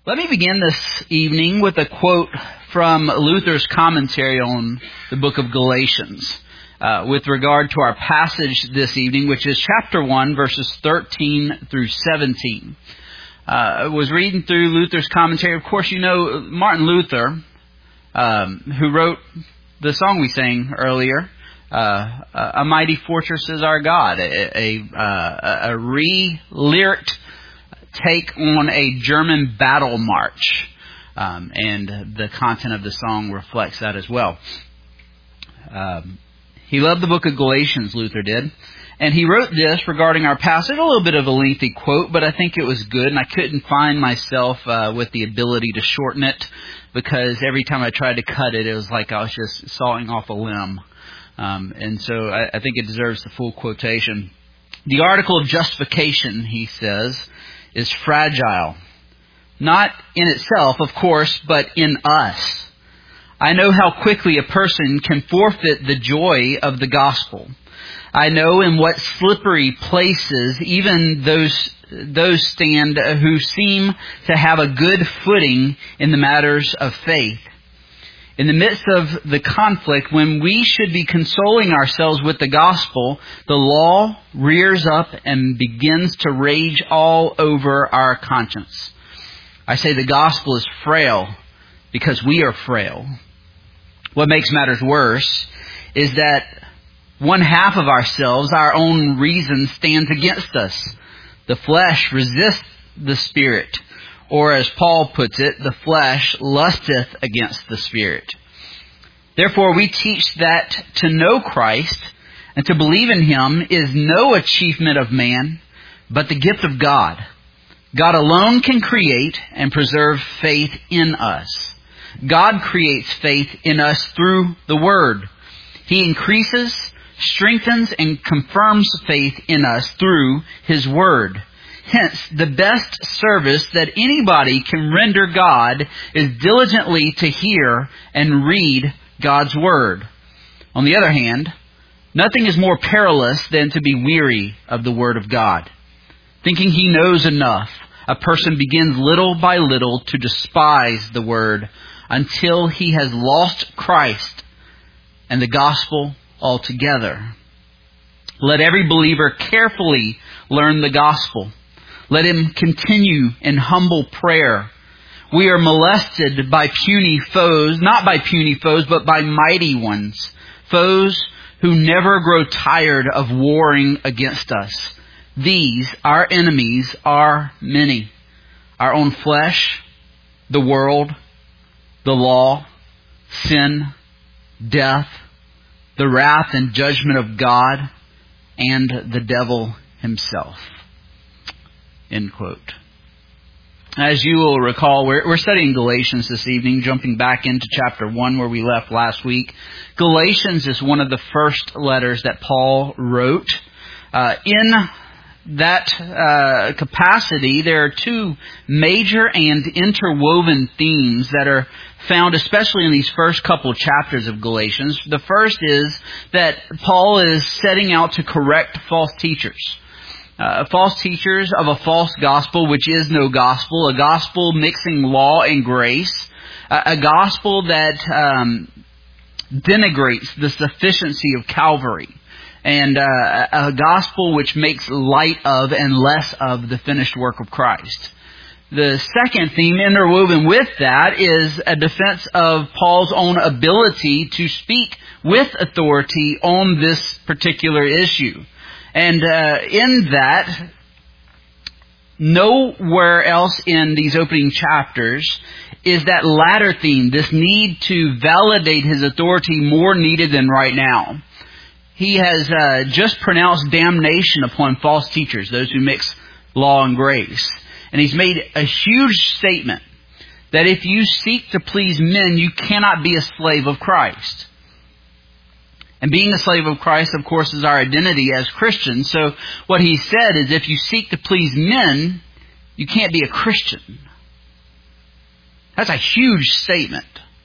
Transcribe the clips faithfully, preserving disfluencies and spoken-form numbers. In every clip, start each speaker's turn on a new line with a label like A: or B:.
A: Let me begin this evening with a quote from Luther's commentary on the book of Galatians uh, with regard to our passage this evening, which is chapter one, verses thirteen through seventeen. Uh, I was reading through Luther's commentary. Of course, you know Martin Luther, um, who wrote the song we sang earlier, uh, A Mighty Fortress is Our God, a, a, uh, a re-lyricked take on a German battle march. Um, and the content of the song reflects that as well. Um, he loved the book of Galatians, Luther did. And he wrote this regarding our passage, a little bit of a lengthy quote, but I think it was good. And I couldn't find myself uh, with the ability to shorten it, because every time I tried to cut it, it was like I was just sawing off a limb. Um, and so I, I think it deserves the full quotation. The article of justification, he says, is fragile. Not in itself, of course, but in us. I know how quickly a person can forfeit the joy of the gospel. I know in what slippery places even those those stand who seem to have a good footing in the matters of faith. In the midst of the conflict, when we should be consoling ourselves with the gospel, the law rears up and begins to rage all over our conscience. I say the gospel is frail because we are frail. What makes matters worse is that one half of ourselves, our own reason, stands against us. The flesh resists the Spirit. Or as Paul puts it, the flesh lusteth against the Spirit. Therefore we teach that to know Christ and to believe in Him is no achievement of man, but the gift of God. God alone can create and preserve faith in us. God creates faith in us through the Word. He increases, strengthens, and confirms faith in us through His Word. Hence, the best service that anybody can render God is diligently to hear and read God's Word. On the other hand, nothing is more perilous than to be weary of the Word of God. Thinking he knows enough, a person begins little by little to despise the Word until he has lost Christ and the gospel altogether. Let every believer carefully learn the gospel. Let him continue in humble prayer. We are molested by puny foes, not by puny foes, but by mighty ones. Foes who never grow tired of warring against us. These, our enemies, are many. Our own flesh, the world, the law, sin, death, the wrath and judgment of God, and the devil himself. End quote. As you will recall, we're, we're studying Galatians this evening, jumping back into chapter one where we left last week. Galatians is one of the first letters that Paul wrote. Uh, in that uh, capacity, there are two major and interwoven themes that are found especially in these first couple chapters of Galatians. The first is that Paul is setting out to correct false teachers. Uh, false teachers of a false gospel, which is no gospel, a gospel mixing law and grace, a, a gospel that um, denigrates the sufficiency of Calvary, and uh, a gospel which makes light of and less of the finished work of Christ. The second theme interwoven with that is a defense of Paul's own ability to speak with authority on this particular issue. And uh, in that, nowhere else in these opening chapters is that latter theme, this need to validate his authority, more needed than right now. He has uh, just pronounced damnation upon false teachers, those who mix law and grace. And he's made a huge statement that if you seek to please men, you cannot be a slave of Christ. And being a slave of Christ, of course, is our identity as Christians. So what he said is if you seek to please men, you can't be a Christian. That's a huge statement.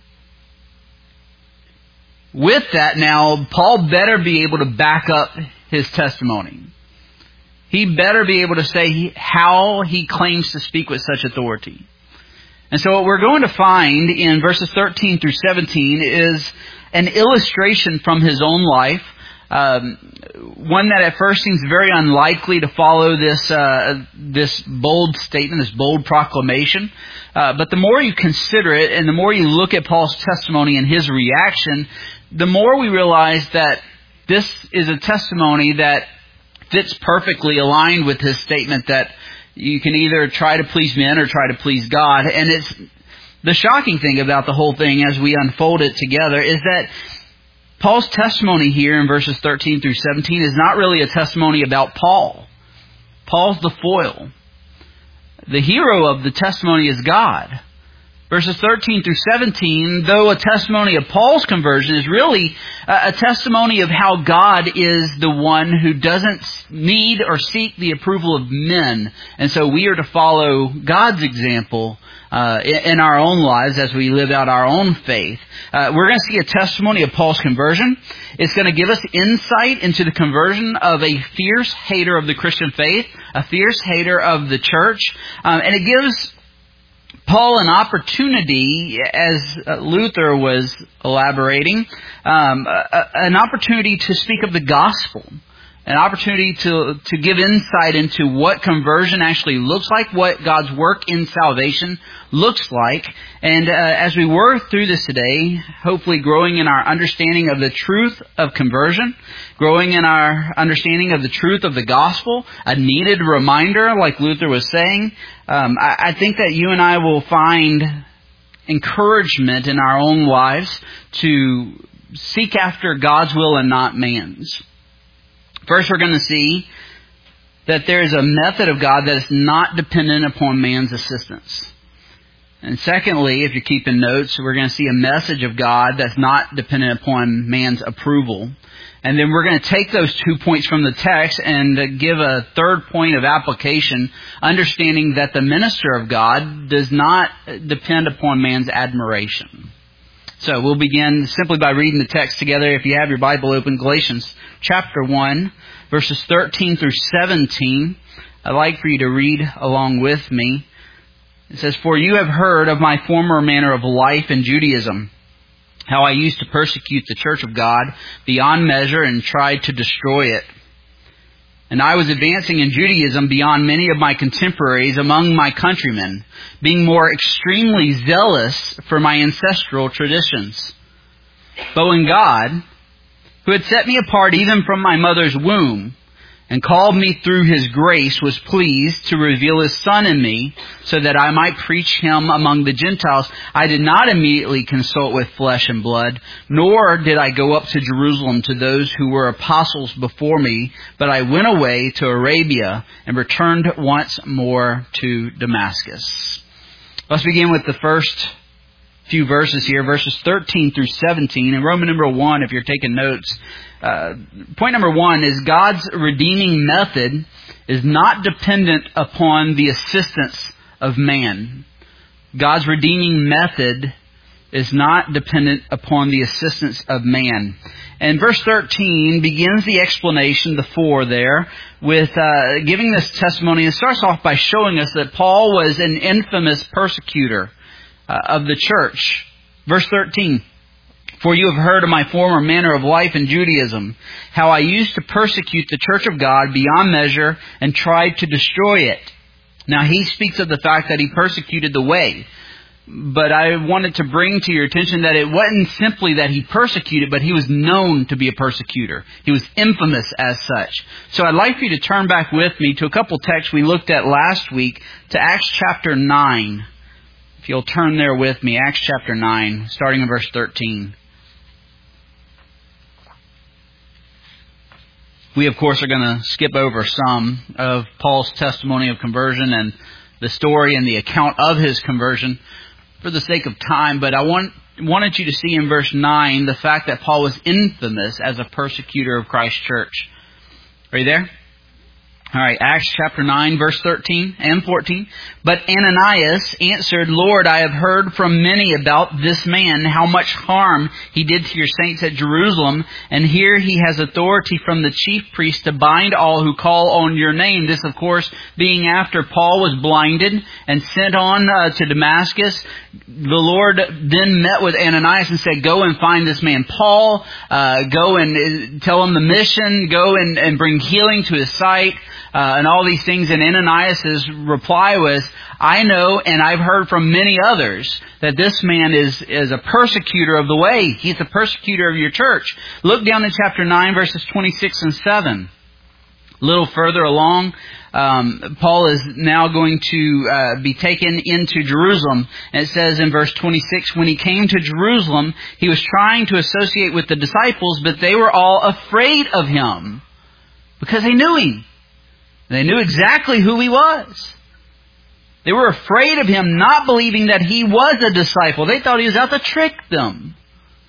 A: With that now, Paul better be able to back up his testimony. He better be able to say how he claims to speak with such authority. And so what we're going to find in verses thirteen through seventeen is an illustration from his own life, um, one that at first seems very unlikely to follow this uh, this bold statement, this bold proclamation. Uh, but the more you consider it and the more you look at Paul's testimony and his reaction, the more we realize that this is a testimony that fits perfectly aligned with his statement that you can either try to please men or try to please God. And it's the shocking thing about the whole thing as we unfold it together is that Paul's testimony here in verses thirteen through seventeen is not really a testimony about Paul. Paul's the foil. The hero of the testimony is God. Verses thirteen through seventeen, though a testimony of Paul's conversion, is really a testimony of how God is the one who doesn't need or seek the approval of men. And so we are to follow God's example uh, in our own lives as we live out our own faith. Uh, we're going to see a testimony of Paul's conversion. It's going to give us insight into the conversion of a fierce hater of the Christian faith, a fierce hater of the church, um, and it gives Paul an opportunity, as Luther was elaborating, um, a, an opportunity to speak of the gospel, an opportunity to, to give insight into what conversion actually looks like, what God's work in salvation looks like. And uh, as we work through this today, hopefully growing in our understanding of the truth of conversion, growing in our understanding of the truth of the gospel, a needed reminder, like Luther was saying, um, I, I think that you and I will find encouragement in our own lives to seek after God's will and not man's. First, we're going to see that there is a method of God that is not dependent upon man's assistance. And secondly, if you're keeping notes, we're going to see a message of God that's not dependent upon man's approval. And then we're going to take those two points from the text and give a third point of application, understanding that the minister of God does not depend upon man's admiration. So we'll begin simply by reading the text together. If you have your Bible open, Galatians chapter one, verses thirteen through seventeen. I'd like for you to read along with me. It says, "For you have heard of my former manner of life in Judaism, how I used to persecute the church of God beyond measure and tried to destroy it. And I was advancing in Judaism beyond many of my contemporaries among my countrymen, being more extremely zealous for my ancestral traditions. But when God, who had set me apart even from my mother's womb, and called me through His grace, was pleased to reveal His Son in me, so that I might preach Him among the Gentiles, I did not immediately consult with flesh and blood, nor did I go up to Jerusalem to those who were apostles before me, but I went away to Arabia and returned once more to Damascus." Let's begin with the first few verses here, verses thirteen through seventeen. In Roman number one, if you're taking notes, uh, point number one is God's redeeming method is not dependent upon the assistance of man. God's redeeming method is not dependent upon the assistance of man. And verse thirteen begins the explanation, the for there, with uh, giving this testimony. It starts off by showing us that Paul was an infamous persecutor uh, of the church. Verse thirteen, "For you have heard of my former manner of life in Judaism, how I used to persecute the church of God beyond measure and tried to destroy it." Now he speaks of the fact that he persecuted the way. But I wanted to bring to your attention that it wasn't simply that he persecuted, but he was known to be a persecutor. He was infamous as such. So I'd like for you to turn back with me to a couple texts we looked at last week, to Acts chapter nine. If you'll turn there with me, Acts chapter nine, starting in verse thirteen. We, of course, are going to skip over some of Paul's testimony of conversion and the story and the account of his conversion for the sake of time, but I want, wanted you to see in verse nine the fact that Paul was infamous as a persecutor of Christ's church. Are you there? All right, Acts chapter nine, verse thirteen and fourteen. But Ananias answered, Lord, I have heard from many about this man, how much harm he did to your saints at Jerusalem, and here he has authority from the chief priest to bind all who call on your name. This, of course, being after Paul was blinded and sent on uh, to Damascus. The Lord then met with Ananias and said, go and find this man Paul, uh, go and tell him the mission, go and, and bring healing to his sight. Uh, and all these things. And Ananias' reply was, I know and I've heard from many others that this man is, is a persecutor of the way. He's a persecutor of your church. Look down in chapter nine, verses twenty-six and seven. A little further along, um, Paul is now going to uh, be taken into Jerusalem. And it says in verse twenty-six, when he came to Jerusalem, he was trying to associate with the disciples, but they were all afraid of him because they knew him. They knew exactly who he was. They were afraid of him, not believing that he was a disciple. They thought he was out to trick them.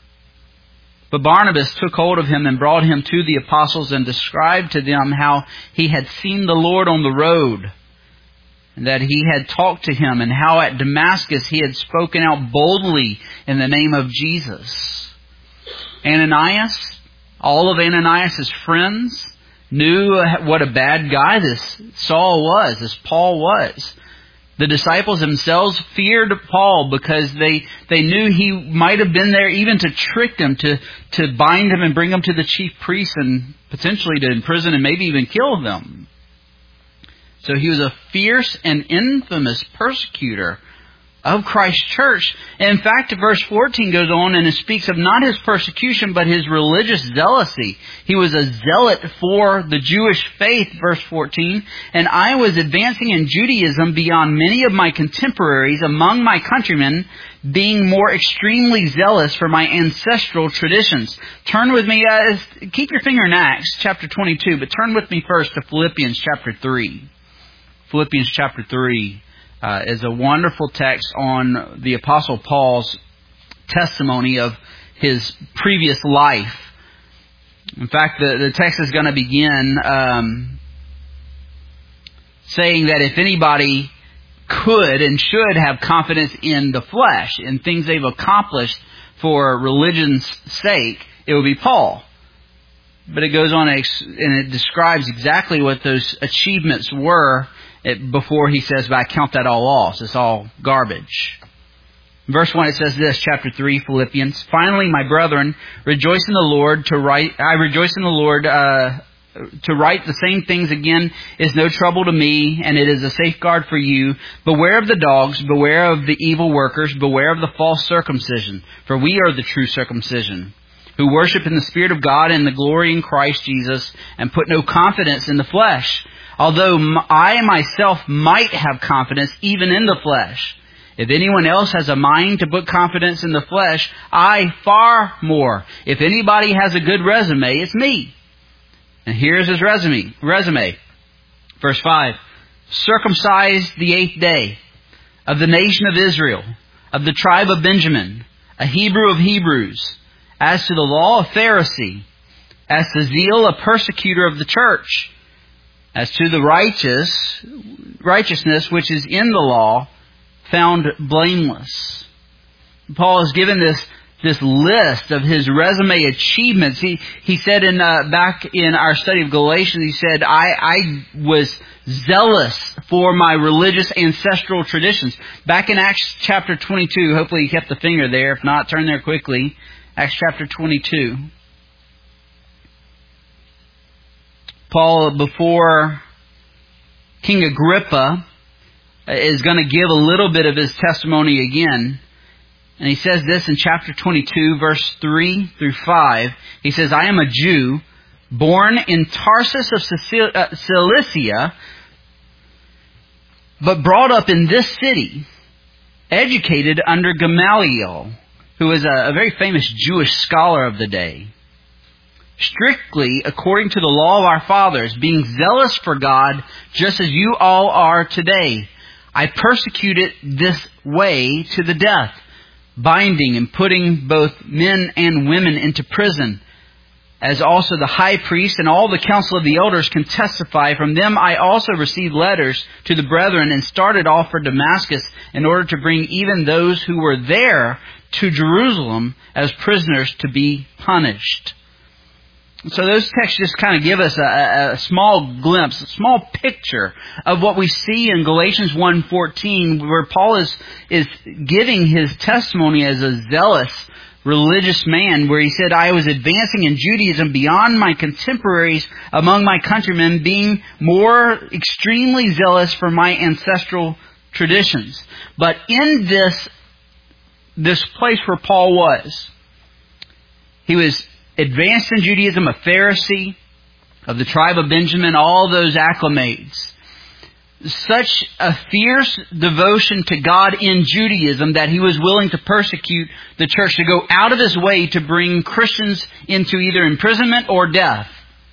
A: But Barnabas took hold of him and brought him to the apostles and described to them how he had seen the Lord on the road, and that he had talked to him, and how at Damascus he had spoken out boldly in the name of Jesus. Ananias, all of Ananias' friends, knew what a bad guy this Saul was, this Paul was. The disciples themselves feared Paul because they, they knew he might have been there even to trick them, to, to bind him and bring him to the chief priests and potentially to imprison and maybe even kill them. So he was a fierce and infamous persecutor of Christ's church. In fact, verse fourteen goes on and it speaks of not his persecution, but his religious zealousy. He was a zealot for the Jewish faith, verse fourteen. And I was advancing in Judaism beyond many of my contemporaries among my countrymen, being more extremely zealous for my ancestral traditions. Turn with me, uh, keep your finger in Acts chapter twenty-two, but turn with me first to Philippians chapter three. Philippians chapter three. Uh, is a wonderful text on the Apostle Paul's testimony of his previous life. In fact, the, the text is going to begin um, saying that if anybody could and should have confidence in the flesh, in things they've accomplished for religion's sake, it would be Paul. But it goes on and it describes exactly what those achievements were before he says, but I count that all loss. It's all garbage. Verse one, it says this, chapter three, Philippians. Finally, my brethren, rejoice in the Lord to write, I rejoice in the Lord, uh, to write the same things again is no trouble to me, and it is a safeguard for you. Beware of the dogs, beware of the evil workers, beware of the false circumcision, for we are the true circumcision, who worship in the Spirit of God and the glory in Christ Jesus, and put no confidence in the flesh. Although I myself might have confidence even in the flesh. If anyone else has a mind to put confidence in the flesh, I far more. If anybody has a good resume, it's me. And here's his resume. Resume. Verse five. Circumcised the eighth day, of the nation of Israel, of the tribe of Benjamin, a Hebrew of Hebrews, as to the law, a Pharisee, as to zeal, a persecutor of the church, as to the righteous righteousness which is in the law, found blameless. Paul has given this this list of his resume achievements. He he said in uh, back in our study of Galatians, he said, I, I was zealous for my religious ancestral traditions. Back in Acts chapter twenty-two, hopefully you kept the finger there. If not, turn there quickly. Acts chapter twenty-two. Paul, before King Agrippa, is going to give a little bit of his testimony again. And he says this in chapter twenty-two, verse three through five. He says, I am a Jew, born in Tarsus of Cilicia, but brought up in this city, educated under Gamaliel, who was a, a very famous Jewish scholar of the day. Strictly according to the law of our fathers, being zealous for God, just as you all are today. I persecuted this way to the death, binding and putting both men and women into prison. as also the high priest and all the council of the elders can testify. From them I also received letters to the brethren and started off for Damascus in order to bring even those who were there to Jerusalem as prisoners to be punished. So those texts just kind of give us a, a small glimpse, a small picture of what we see in Galatians one fourteen, where Paul is, is giving his testimony as a zealous religious man, where he said, I was advancing in Judaism beyond my contemporaries among my countrymen, being more extremely zealous for my ancestral traditions. But in this, this place where Paul was, he was advanced in Judaism, a Pharisee of the tribe of Benjamin, all those acclimates. Such a fierce devotion to God in Judaism that he was willing to persecute the church, to go out of his way to bring Christians into either imprisonment or death.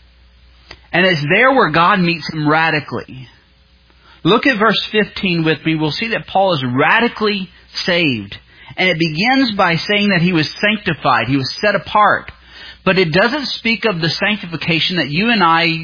A: And it's there where God meets him radically. Look at verse fifteen with me. We'll see that Paul is radically saved. And it begins by saying that he was sanctified. He was set apart. But it doesn't speak of the sanctification that you and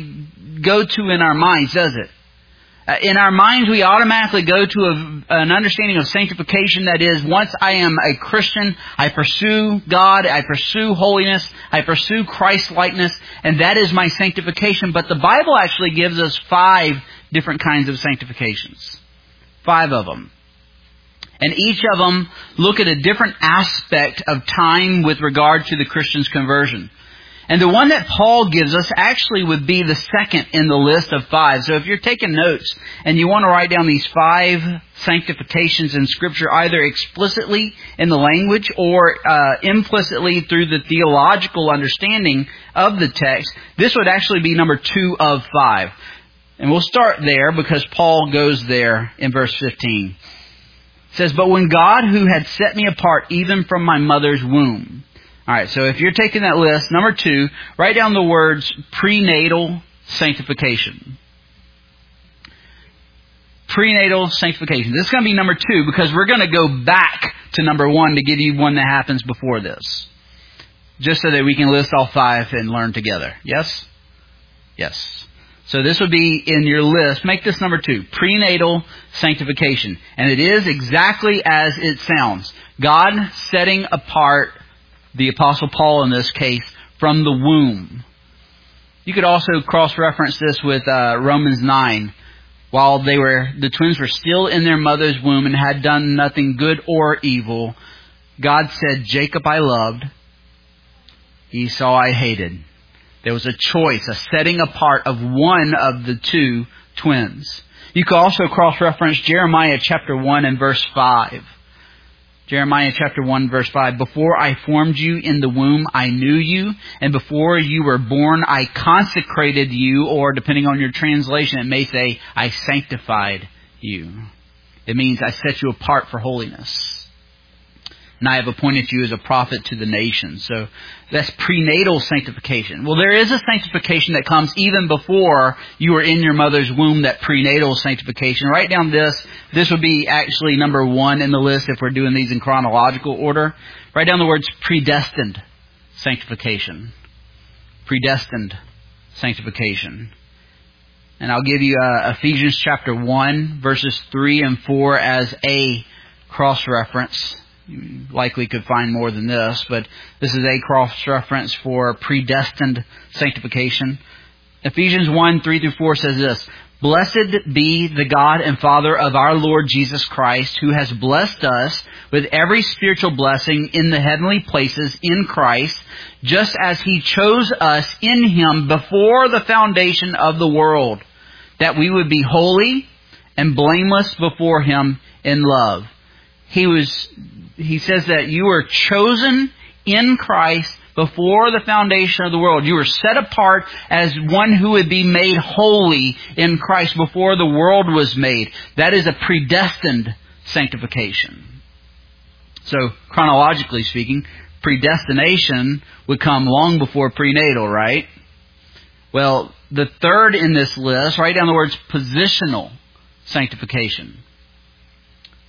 A: I go to in our minds, does it? In our minds, we automatically go to a, an understanding of sanctification that is, once I am a Christian, I pursue God, I pursue holiness, I pursue Christ-likeness, and that is my sanctification. But the Bible actually gives us five different kinds of sanctifications. Five of them. And each of them look at a different aspect of time with regard to the Christian's conversion. And the one that Paul gives us actually would be the second in the list of five. So if you're taking notes and you want to write down these five sanctifications in Scripture, either explicitly in the language or uh, implicitly through the theological understanding of the text, this would actually be number two of five. And we'll start there because Paul goes there in verse fifteen. It says, but when God, who had set me apart even from my mother's womb. All right, so if you're taking that list, number two, write down the words prenatal sanctification. Prenatal sanctification. This is going to be number two because we're going to go back to number one to give you one that happens before this. Just so that we can list all five and learn together. Yes? Yes. So this would be in your list. Make this number two, prenatal sanctification. And it is exactly as it sounds. God setting apart the Apostle Paul in this case from the womb. You could also cross-reference this with uh, Romans nine. While they were, the twins were still in their mother's womb and had done nothing good or evil, God said, Jacob I loved, Esau I hated. There was a choice, a setting apart of one of the two twins. You could also cross-reference Jeremiah chapter one and verse five. Jeremiah chapter one verse five. Before I formed you in the womb, I knew you. And before you were born, I consecrated you. Or depending on your translation, it may say, I sanctified you. It means I set you apart for holiness. And I have appointed you as a prophet to the nations. So that's prenatal sanctification. Well, there is a sanctification that comes even before you are in your mother's womb, that prenatal sanctification. Write down this. This would be actually number one in the list if we're doing these in chronological order. Write down the words predestined sanctification. Predestined sanctification. And I'll give you uh, Ephesians chapter one, verses three and four as a cross-reference. You likely could find more than this, but this is a cross-reference for predestined sanctification. Ephesians one, three through four says this, Blessed be the God and Father of our Lord Jesus Christ, who has blessed us with every spiritual blessing in the heavenly places in Christ, just as He chose us in Him before the foundation of the world, that we would be holy and blameless before Him in love. He was, he says that you were chosen in Christ before the foundation of the world. You were set apart as one who would be made holy in Christ before the world was made. That is a predestined sanctification. So, chronologically speaking, predestination would come long before prenatal, right? Well, the third in this list, write down the words positional sanctification.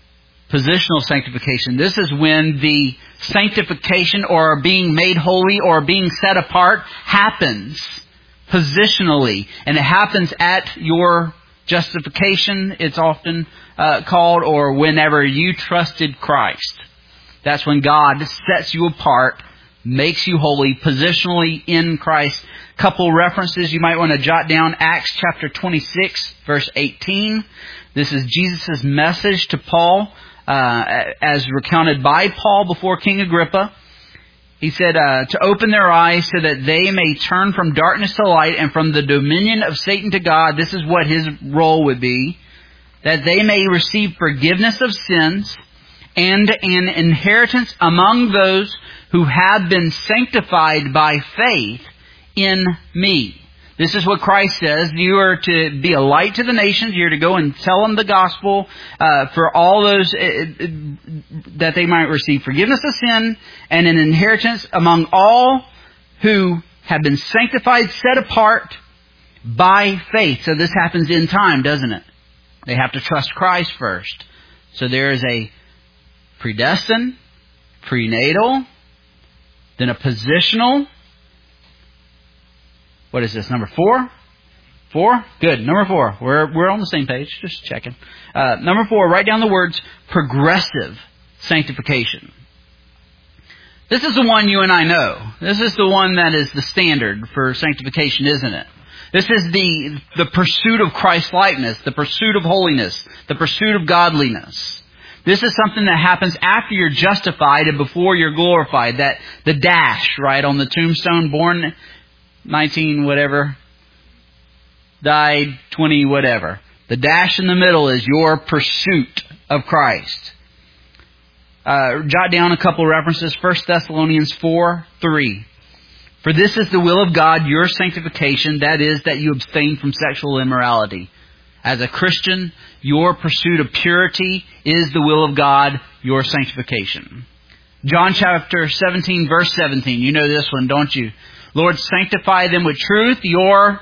A: Positional sanctification. This is when the sanctification or being made holy or being set apart happens positionally. And it happens at your justification, it's often uh, called, or whenever you trusted Christ. That's when God sets you apart, makes you holy, positionally in Christ. Couple references you might want to jot down. Acts chapter twenty-six, verse eighteen. This is Jesus' message to Paul, uh, as recounted by Paul before King Agrippa. He said, uh, to open their eyes so that they may turn from darkness to light and from the dominion of Satan to God. This is what his role would be. That they may receive forgiveness of sins and an inheritance among those who have been sanctified by faith in me. This is what Christ says. You are to be a light to the nations. You're to go and tell them the gospel uh, for all those, uh, that they might receive forgiveness of sin and an inheritance among all who have been sanctified, set apart by faith. So this happens in time, doesn't it? They have to trust Christ first. So there is a predestined, prenatal, then a positional. What is this? Number four? Four? Good. Number four. We're we're on the same page. Just checking. Uh, number four, write down the words progressive sanctification. This is the one you and I know. This is the one that is the standard for sanctification, isn't it? This is the the pursuit of Christ-likeness, the pursuit of holiness, the pursuit of godliness. This is something that happens after you're justified and before you're glorified. That the dash, right, on the tombstone, born nineteen whatever, died twenty whatever. The dash in the middle is your pursuit of Christ. Uh, jot down a couple references. First Thessalonians four three. For this is the will of God, your sanctification, that is, that you abstain from sexual immorality. As a Christian, your pursuit of purity is the will of God, your sanctification. John chapter seventeen, verse seventeen. You know this one, don't you? Lord, sanctify them with truth. Your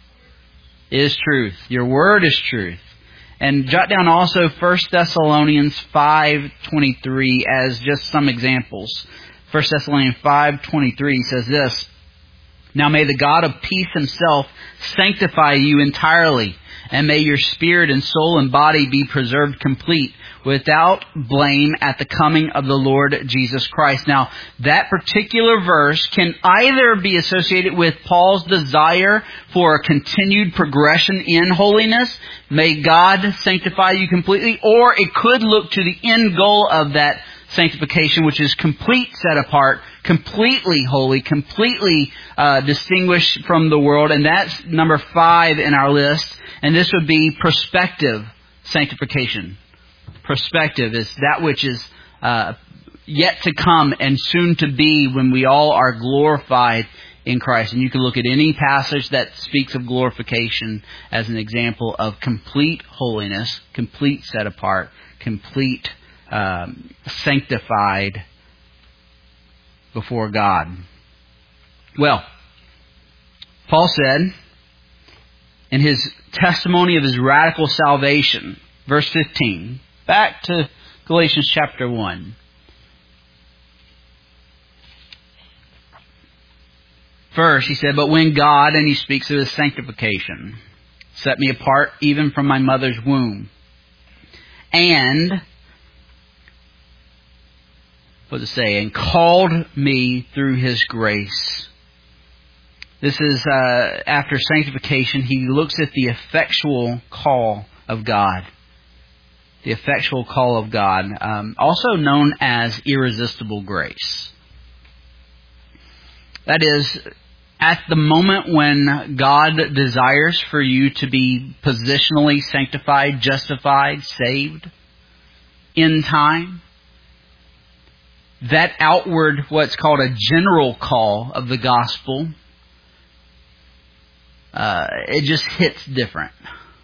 A: is truth. Your word is truth. And jot down also First Thessalonians five twenty-three as just some examples. First Thessalonians five twenty-three says this. Now may the God of peace himself sanctify you entirely, and may your spirit and soul and body be preserved complete, without blame at the coming of the Lord Jesus Christ. Now, that particular verse can either be associated with Paul's desire for a continued progression in holiness, may God sanctify you completely, or it could look to the end goal of that sanctification, which is complete set apart, completely holy, completely uh, distinguished from the world. And that's number five in our list. And this would be prospective sanctification. Prospective is that which is uh, yet to come and soon to be when we all are glorified in Christ. And you can look at any passage that speaks of glorification as an example of complete holiness, complete set apart, complete um, sanctified before God. Well, Paul said in his testimony of his radical salvation, verse fifteen, back to Galatians chapter one. First, he said, but when God, and he speaks of his sanctification, set me apart even from my mother's womb, and, what does it say, and called me through his grace. This is, uh, after sanctification, he looks at the effectual call of God. The effectual call of God, um, also known as irresistible grace. That is, at the moment when God desires for you to be positionally sanctified, justified, saved, in time, that outward, what's called a general call of the gospel, uh, it just hits different.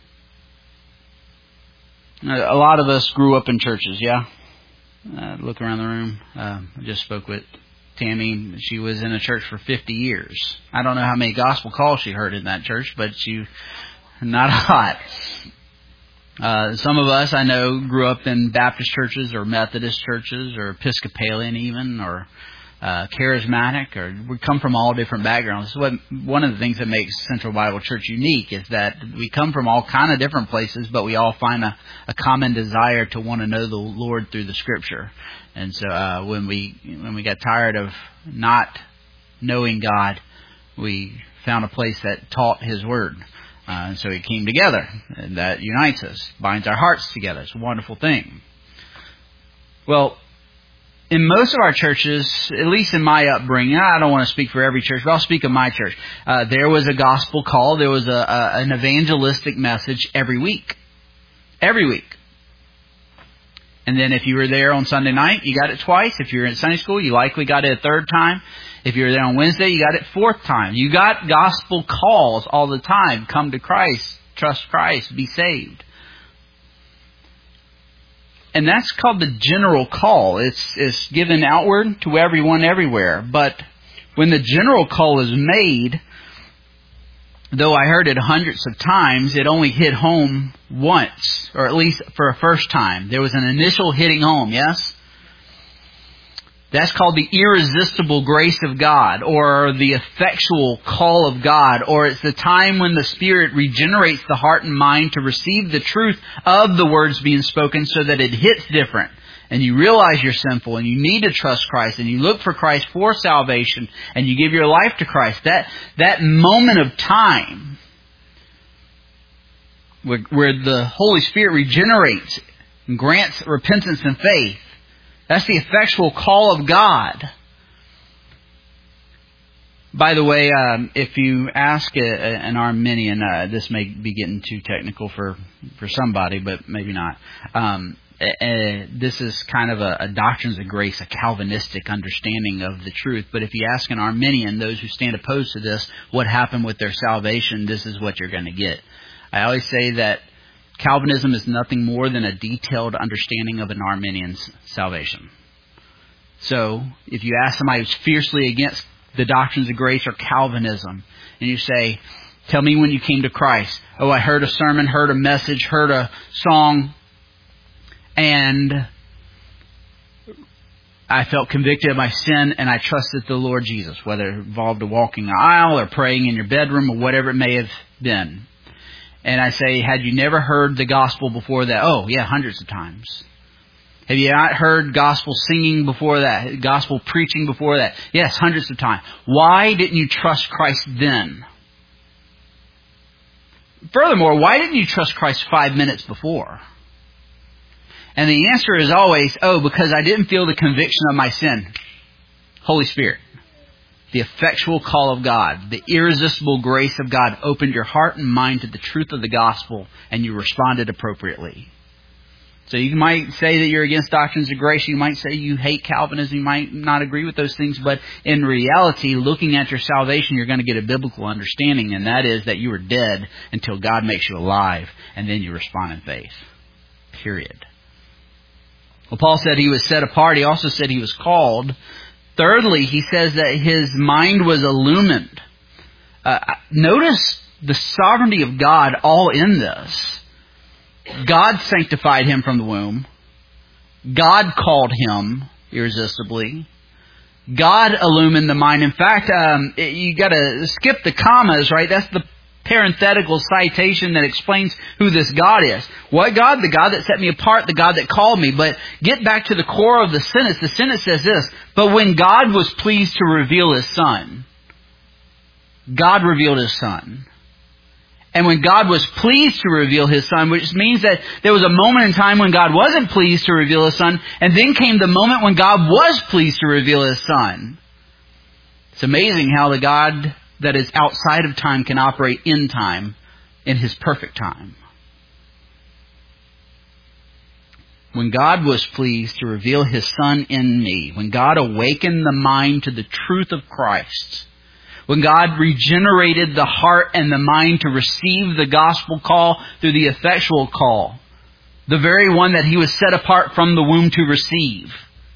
A: A lot of us grew up in churches, yeah? Uh, look around the room. Uh, I just spoke with Tammy. She was in a church for fifty years. I don't know how many gospel calls she heard in that church, but she, not a lot. Uh, some of us, I know, grew up in Baptist churches or Methodist churches or Episcopalian even, or uh, charismatic, or we come from all different backgrounds. This is what, one of the things that makes Central Bible Church unique is that we come from all kind of different places, but we all find a, a common desire to want to know the Lord through the Scripture. And so uh, when we when we got tired of not knowing God, we found a place that taught His Word. Uh, and so we came together, and that unites us, binds our hearts together. It's a wonderful thing. Well, in most of our churches, at least in my upbringing, I don't want to speak for every church, but I'll speak of my church. Uh, there was a gospel call. There was a, a, an evangelistic message every week. Every week. And then if you were there on Sunday night, you got it twice. If you were in Sunday school, you likely got it a third time. If you were there on Wednesday, you got it fourth time. You got gospel calls all the time. Come to Christ. Trust Christ. Be saved. And that's called the general call. It's, it's given outward to everyone everywhere. But when the general call is made, though I heard it hundreds of times, it only hit home once, or at least for a first time. There was an initial hitting home, yes? That's called the irresistible grace of God, or the effectual call of God, or it's the time when the Spirit regenerates the heart and mind to receive the truth of the words being spoken so that it hits different. And you realize you're sinful and you need to trust Christ and you look for Christ for salvation and you give your life to Christ. That, that moment of time where, where the Holy Spirit regenerates and grants repentance and faith. That's the effectual call of God. By the way, um, if you ask a, a, an Arminian, uh, this may be getting too technical for, for somebody, but maybe not. Um, uh, this is kind of a, a doctrines of grace, a Calvinistic understanding of the truth. But if you ask an Arminian, those who stand opposed to this, what happened with their salvation, this is what you're going to get. I always say that Calvinism is nothing more than a detailed understanding of an Arminian's salvation. So, if you ask somebody who's fiercely against the doctrines of grace or Calvinism, and you say, tell me when you came to Christ. Oh, I heard a sermon, heard a message, heard a song, and I felt convicted of my sin, and I trusted the Lord Jesus, whether it involved a walking the aisle or praying in your bedroom or whatever it may have been. And I say, had you never heard the gospel before that? Oh, yeah, hundreds of times. Have you not heard gospel singing before that? Gospel preaching before that? Yes, hundreds of times. Why didn't you trust Christ then? Furthermore, why didn't you trust Christ five minutes before? And the answer is always, oh, because I didn't feel the conviction of my sin. Holy Spirit. The effectual call of God, the irresistible grace of God opened your heart and mind to the truth of the gospel, and you responded appropriately. So you might say that you're against doctrines of grace. You might say you hate Calvinism. You might not agree with those things. But in reality, looking at your salvation, you're going to get a biblical understanding, and that is that you were dead until God makes you alive, and then you respond in faith. Period. Well, Paul said he was set apart. He also said he was called. Thirdly, he says that his mind was illumined. Uh, notice the sovereignty of God all in this. God sanctified him from the womb. God called him irresistibly. God illumined the mind. In fact, um, you got to skip the commas, right? That's the parenthetical citation that explains who this God is. What God? The God that set me apart, the God that called me. But get back to the core of the sentence. The sentence says this, but when God was pleased to reveal His Son, God revealed His Son. And when God was pleased to reveal His Son, which means that there was a moment in time when God wasn't pleased to reveal His Son, and then came the moment when God was pleased to reveal His Son. It's amazing how the God that is outside of time can operate in time, in His perfect time. When God was pleased to reveal His Son in me, when God awakened the mind to the truth of Christ, when God regenerated the heart and the mind to receive the gospel call through the effectual call, the very one that He was set apart from the womb to receive,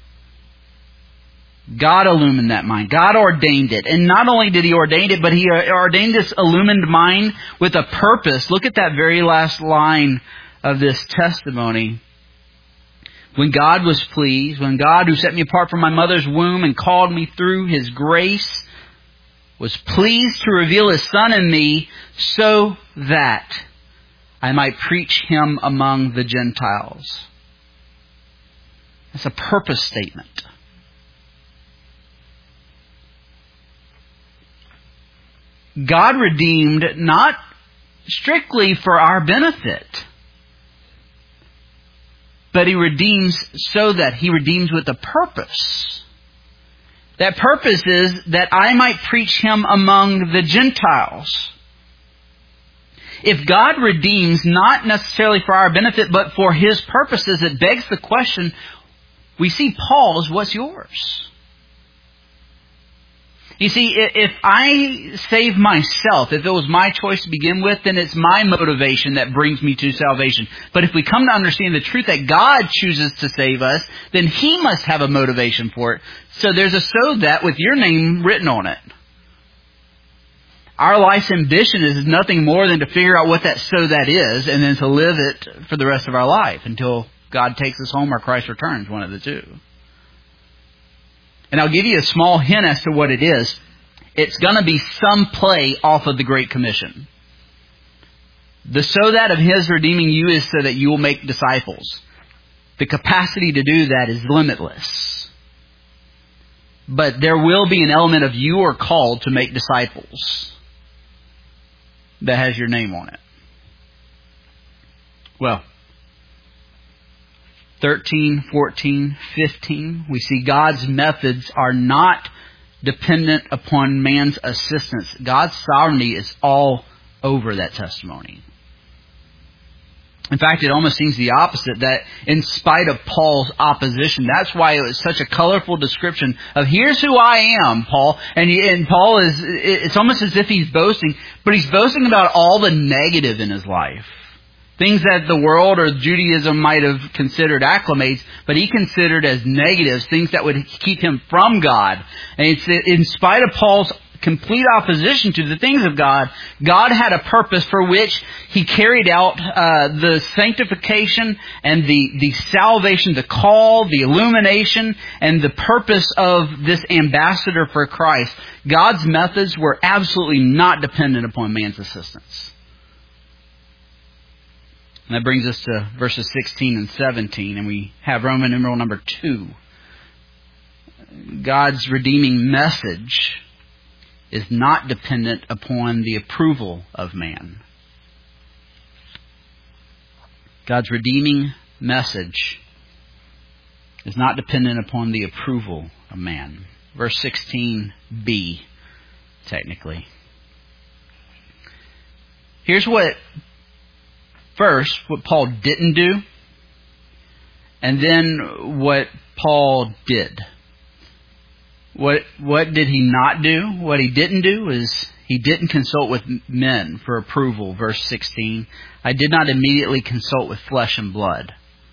A: God illumined that mind. God ordained it. And not only did He ordain it, but He ordained this illumined mind with a purpose. Look at that very last line of this testimony, when God was pleased, when God, who set me apart from my mother's womb and called me through His grace, was pleased to reveal His Son in me so that I might preach Him among the Gentiles. That's a purpose statement. God redeemed not strictly for our benefit, but He redeems so that He redeems with a purpose. That purpose is that I might preach Him among the Gentiles. If God redeems not necessarily for our benefit, but for His purposes, it begs the question, we see Paul's, what's yours? You see, if I save myself, if it was my choice to begin with, then it's my motivation that brings me to salvation. But if we come to understand the truth that God chooses to save us, then He must have a motivation for it. So there's a so that with your name written on it. Our life's ambition is nothing more than to figure out what that so that is, and then to live it for the rest of our life until God takes us home or Christ returns, one of the two. And I'll give you a small hint as to what it is. It's going to be some play off of the Great Commission. The so that of His redeeming you is so that you will make disciples. The capacity to do that is limitless. But there will be an element of you are called to make disciples that has your name on it. Well, thirteen, fourteen, fifteen, we see God's methods are not dependent upon man's assistance. God's sovereignty is all over that testimony. In fact, it almost seems the opposite, that in spite of Paul's opposition, that's why it was such a colorful description of here's who I am, Paul. And, he, and Paul is, it's almost as if he's boasting, but he's boasting about all the negative in his life. Things that the world or Judaism might have considered acclimates, but he considered as negatives, things that would keep him from God. And it's in spite of Paul's complete opposition to the things of God, God had a purpose for which He carried out uh, the sanctification and the, the salvation, the call, the illumination, and the purpose of this ambassador for Christ. God's methods were absolutely not dependent upon man's assistance. And that brings us to verses sixteen and seventeen, and we have Roman numeral number two. God's redeeming message is not dependent upon the approval of man. God's redeeming message is not dependent upon the approval of man. Verse sixteen b, technically. Here's what First, what Paul didn't do, and then what Paul did. What what did he not do? What he didn't do is he didn't consult with men for approval. Verse sixteen, I did not immediately consult with flesh and blood.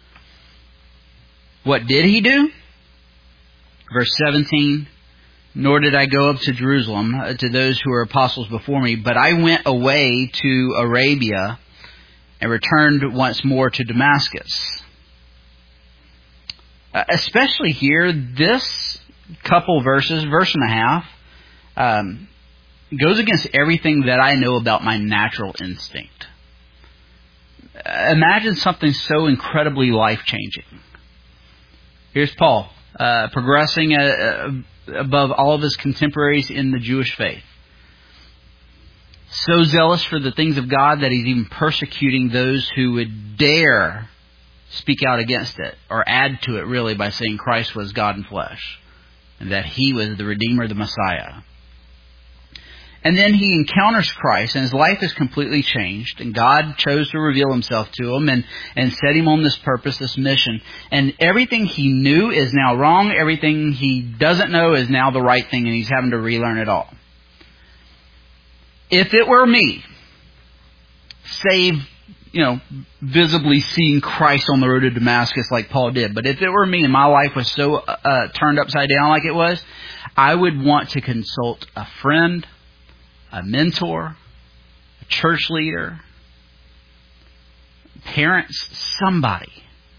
A: What did he do? Verse seventeen, nor did I go up to Jerusalem to those who were apostles before me, but I went away to Arabia and returned once more to Damascus. Uh, especially here, this couple verses, verse and a half, um, goes against everything that I know about my natural instinct. Uh, imagine something so incredibly life-changing. Here's Paul, uh, progressing uh, above all of his contemporaries in the Jewish faith. So zealous for the things of God that he's even persecuting those who would dare speak out against it or add to it really by saying Christ was God in flesh and that He was the Redeemer, the Messiah. And then he encounters Christ and his life is completely changed and God chose to reveal Himself to him and, and set him on this purpose, this mission. And everything he knew is now wrong. Everything he doesn't know is now the right thing and he's having to relearn it all. If it were me, save, you know, visibly seeing Christ on the road to Damascus like Paul did, but if it were me and my life was so uh, turned upside down like it was, I would want to consult a friend, a mentor, a church leader, parents somebody.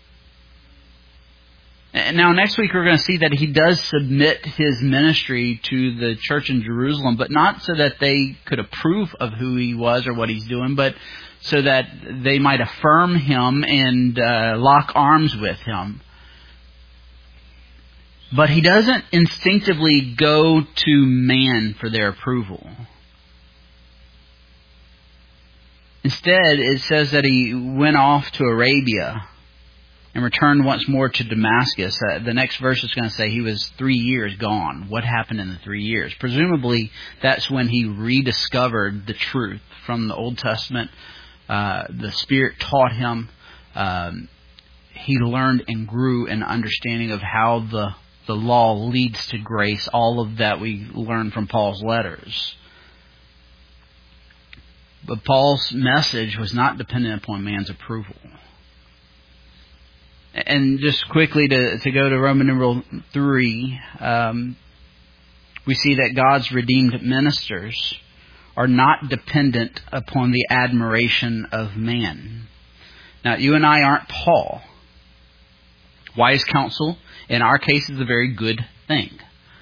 A: And now next week we're going to see that he does submit his ministry to the church in Jerusalem, but not so that they could approve of who he was or what he's doing, but so that they might affirm him and uh, lock arms with him. But he doesn't instinctively go to man for their approval. Instead, it says that he went off to Arabia and returned once more to Damascus. Uh, the next verse is going to say he was three years gone. What happened in the three years? Presumably, that's when he rediscovered the truth from the Old Testament. Uh, the Spirit taught him. Um, he learned and grew in understanding of how the, the law leads to grace. All of that we learn from Paul's letters. But Paul's message was not dependent upon man's approval. And just quickly to, to go to Roman numeral three, um, we see that God's redeemed ministers are not dependent upon the admiration of man. Now, you and I aren't Paul. Wise counsel, in our case, is a very good thing.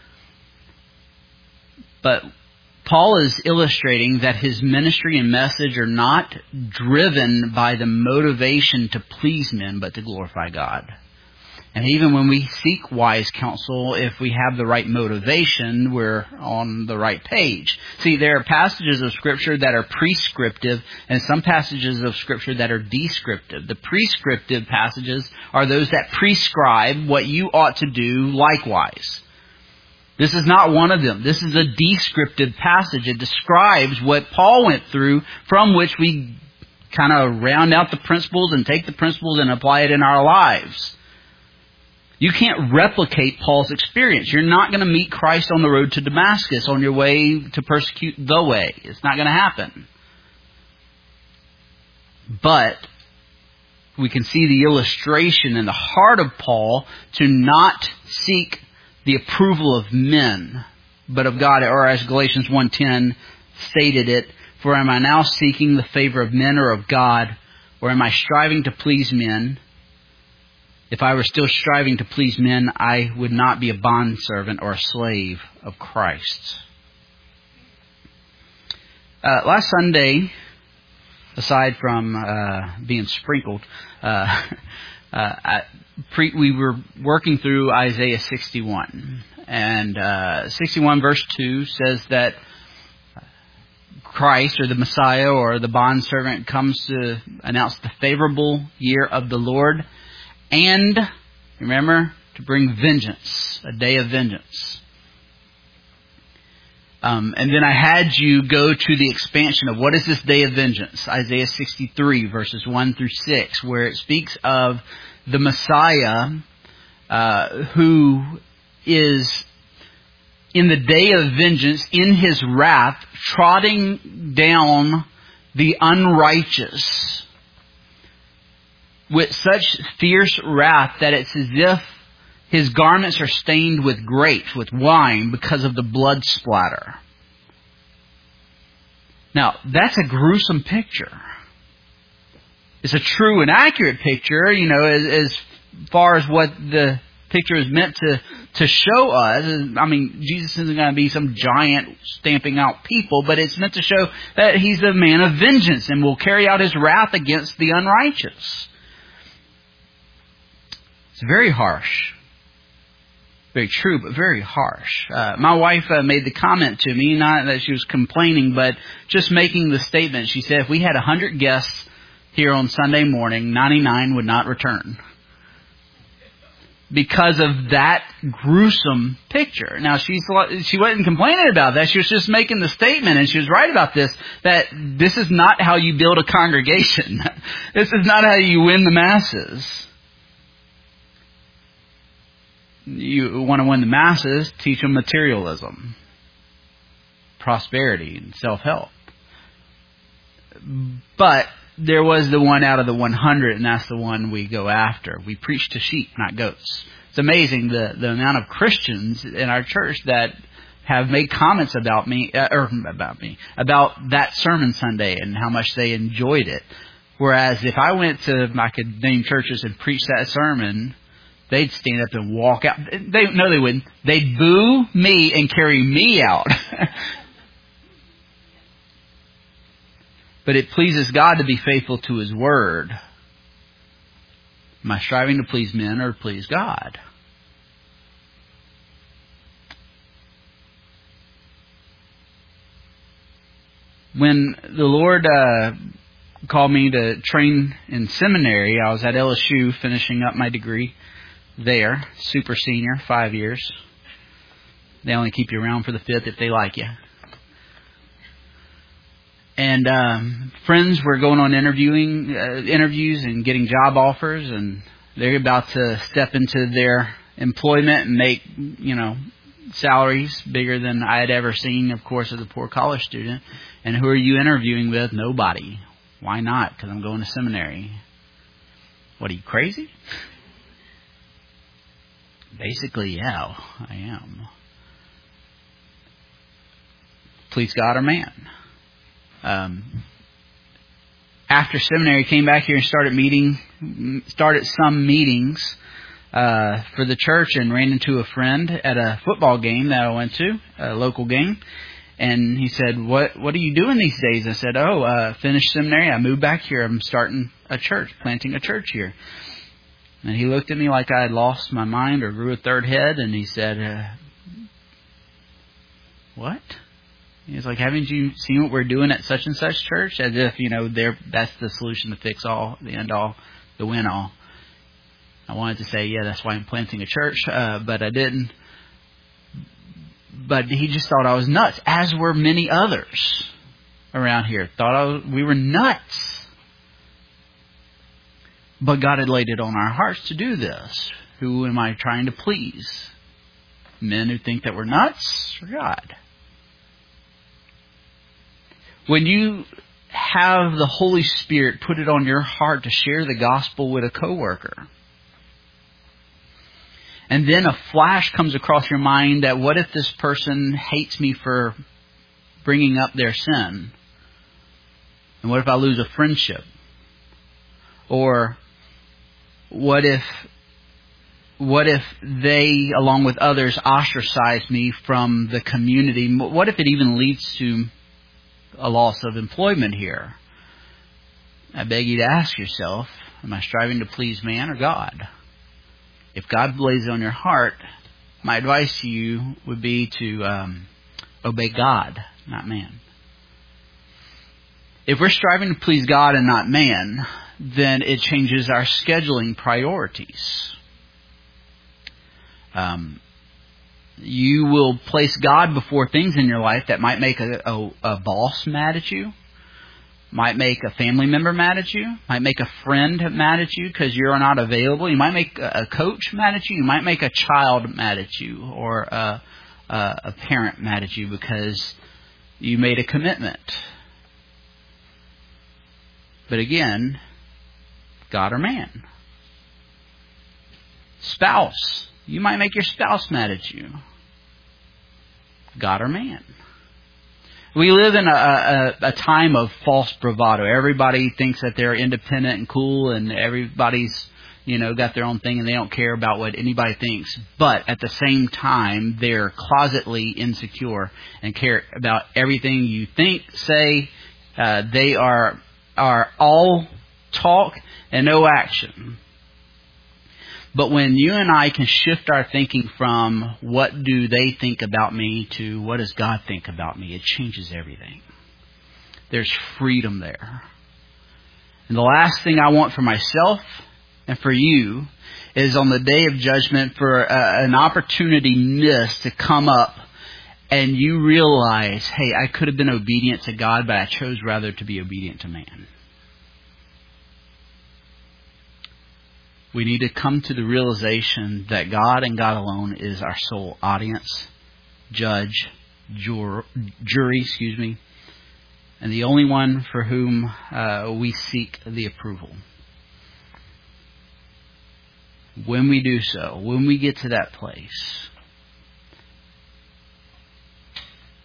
A: But Paul is illustrating that his ministry and message are not driven by the motivation to please men, but to glorify God. And even when we seek wise counsel, if we have the right motivation, we're on the right page. See, there are passages of Scripture that are prescriptive and some passages of Scripture that are descriptive. The prescriptive passages are those that prescribe what you ought to do likewise. This is not one of them. This is a descriptive passage. It describes what Paul went through, from which we kind of round out the principles and take the principles and apply it in our lives. You can't replicate Paul's experience. You're not going to meet Christ on the road to Damascus on your way to persecute the way. It's not going to happen. But we can see the illustration in the heart of Paul to not seek the approval of men, but of God. Or as Galatians one ten stated it, for am I now seeking the favor of men or of God, or am I striving to please men? If I were still striving to please men, I would not be a bondservant or a slave of Christ. Uh, last Sunday, aside from uh, being sprinkled, uh, uh, I, pre, we were working through Isaiah sixty-one. And uh, sixty-one verse two says that Christ, or the Messiah, or the bondservant, comes to announce the favorable year of the Lord. And, remember, to bring vengeance, a day of vengeance. Um, and then I had you go to the expansion of what is this day of vengeance? Isaiah sixty-three, verses one through six, where it speaks of the Messiah uh, who is in the day of vengeance, in his wrath, trotting down the unrighteous with such fierce wrath that it's as if his garments are stained with grapes, with wine, because of the blood splatter. Now, that's a gruesome picture. It's a true and accurate picture, you know, as, as far as what the picture is meant to, to show us. I mean, Jesus isn't going to be some giant stamping out people, but it's meant to show that he's a man of vengeance and will carry out his wrath against the unrighteous. It's very harsh. Very true, but very harsh. Uh, my wife uh, made the comment to me, not that she was complaining, but just making the statement. She said, if we had one hundred guests here on Sunday morning, ninety-nine would not return. Because of that gruesome picture. Now, she's, she wasn't complaining about that. She was just making the statement, and she was right about this, that this is not how you build a congregation. This is not how you win the masses. You want to win the masses, teach them materialism, prosperity, and self-help. But there was the one out of the one hundred, and that's the one we go after. We preach to sheep, not goats. It's amazing the, the amount of Christians in our church that have made comments about me, uh, or about me, about that sermon Sunday and how much they enjoyed it. Whereas if I went to, I could name churches and preach that sermon, they'd stand up and walk out. They no, they wouldn't. They'd boo me and carry me out. But it pleases God to be faithful to His Word. Am I striving to please men or please God? When the Lord uh, called me to train in seminary, I was at L S U finishing up my degree there. Super senior, five years. They only keep you around for the fifth if they like you. And um, friends were going on interviewing uh, interviews and getting job offers, and they're about to step into their employment and make, you know, salaries bigger than I had ever seen, of course, as a poor college student. And who are you interviewing with? Nobody. Why not? Because I'm going to seminary. What, are you crazy? Basically, yeah, I am. Please God or man. Um, after seminary, came back here and started meeting, started some meetings uh, for the church, and ran into a friend at a football game that I went to, a local game. And he said, "What What are you doing these days?" I said, "Oh, uh, finished seminary. I moved back here. I'm starting a church, planting a church here." And he looked at me like I had lost my mind or grew a third head, and he said, uh, "What?" He was like, "Haven't you seen what we're doing at such and such church?" As if, you know, they're, that's the solution to fix all, the end all, the win all. I wanted to say, yeah, that's why I'm planting a church, uh, but I didn't. But he just thought I was nuts, as were many others around here. Thought I was, we were nuts. But God had laid it on our hearts to do this. Who am I trying to please? Men who think that we're nuts, or God? When you have the Holy Spirit put it on your heart to share the gospel with a coworker, and then a flash comes across your mind that what if this person hates me for bringing up their sin? And what if I lose a friendship? Or what if what if they, along with others, ostracize me from the community? What if it even leads to a loss of employment here? I beg you to ask yourself, am I striving to please man or God? If God lays it on your heart, my advice to you would be to um, obey God, not man. If we're striving to please God and not man, then it changes our scheduling priorities. Um, you will place God before things in your life that might make a, a, a boss mad at you, might make a family member mad at you, might make a friend mad at you because you're not available. You might make a coach mad at you. You might make a child mad at you, or a, a, a parent mad at you because you made a commitment. But again, God or man. Spouse. You might make your spouse mad at you. God or man. We live in a, a, a time of false bravado. Everybody thinks that they're independent and cool, and everybody's, you know, got their own thing, and they don't care about what anybody thinks. But at the same time, they're closetly insecure and care about everything you think, say. Uh, they are are all talk and no action. But when you and I can shift our thinking from what do they think about me to what does God think about me, it changes everything. There's freedom there. And the last thing I want for myself and for you is on the day of judgment for a, an opportunity missed to come up and you realize, hey, I could have been obedient to God, but I chose rather to be obedient to man. We need to come to the realization that God and God alone is our sole audience, judge, jur, jury, excuse me, and the only one for whom uh, we seek the approval. When we do so, when we get to that place,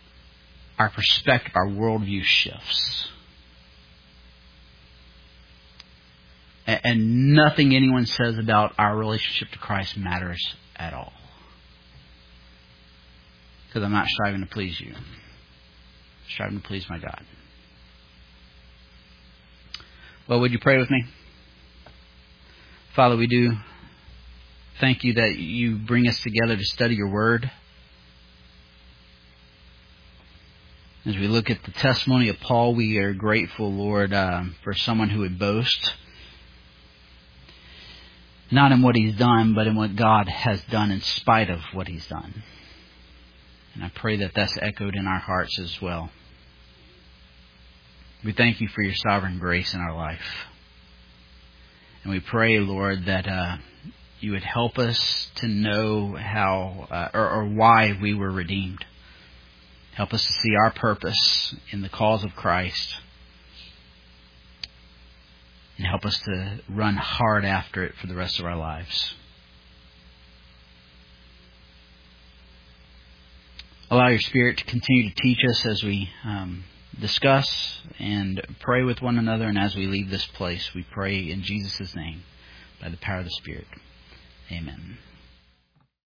A: our perspective, our worldview shifts. And nothing anyone says about our relationship to Christ matters at all. Because I'm not striving to please you. I'm striving to please my God. Well, would you pray with me? Father, we do thank you that you bring us together to study your word. As we look at the testimony of Paul, we are grateful, Lord, uh, for someone who would boast not in what he's done, but in what God has done in spite of what he's done. And I pray that that's echoed in our hearts as well. We thank you for your sovereign grace in our life. And we pray, Lord, that uh, you would help us to know how uh, or, or why we were redeemed. Help us to see our purpose in the cause of Christ. And help us to run hard after it for the rest of our lives. Allow your Spirit to continue to teach us as we um, discuss and pray with one another. And as we leave this place, we pray in Jesus' name by the power of the Spirit. Amen.